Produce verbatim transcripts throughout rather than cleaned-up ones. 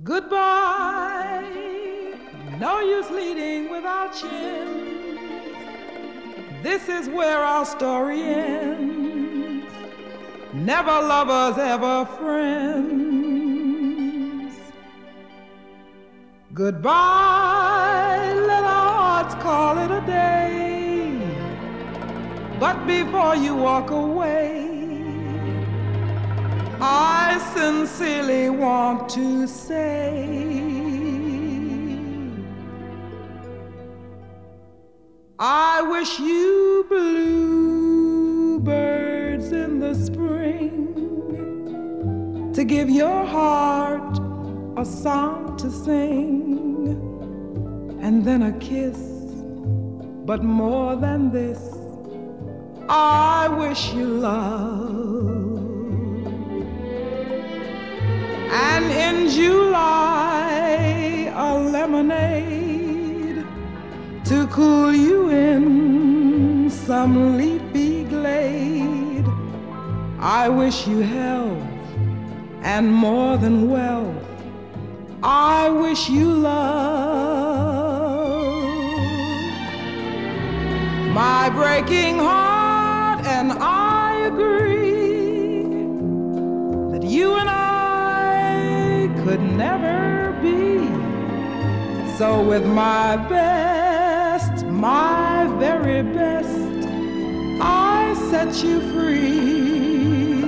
Goodbye, no use leading without chins. This is where our story ends. Never lovers, ever friends. Goodbye, let our hearts call it a day. But before you walk away, I sincerely want to say, I wish you bluebirds in the spring to give your heart a song to sing, and then a kiss. But more than this, I wish you love. And in July, a lemonade to cool you in some leafy glade. I wish you health and more than wealth. I wish you love. My breaking heart and I agree that you and I could never be. So with my best, my very best, I set you free.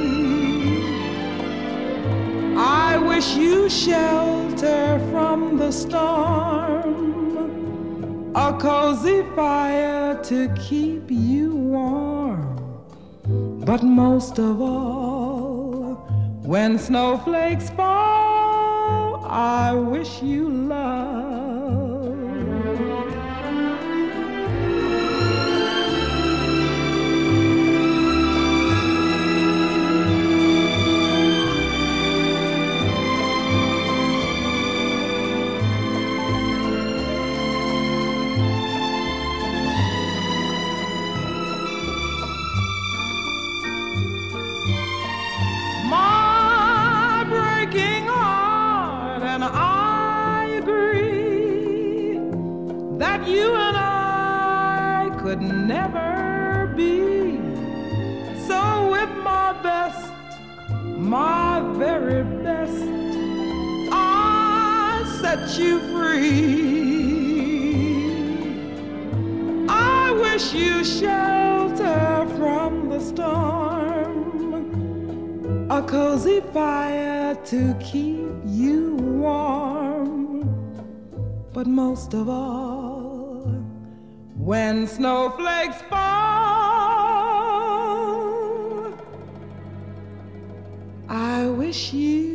I wish you shelter from the storm, a cozy fire to keep you warm. But most of all, when snowflakes fall, I wish you love. You and I could never be. So with my best, my very best, I set you free. I wish you shelter from the storm, a cozy fire to keep you warm. But most of all, when snowflakes fall, I wish you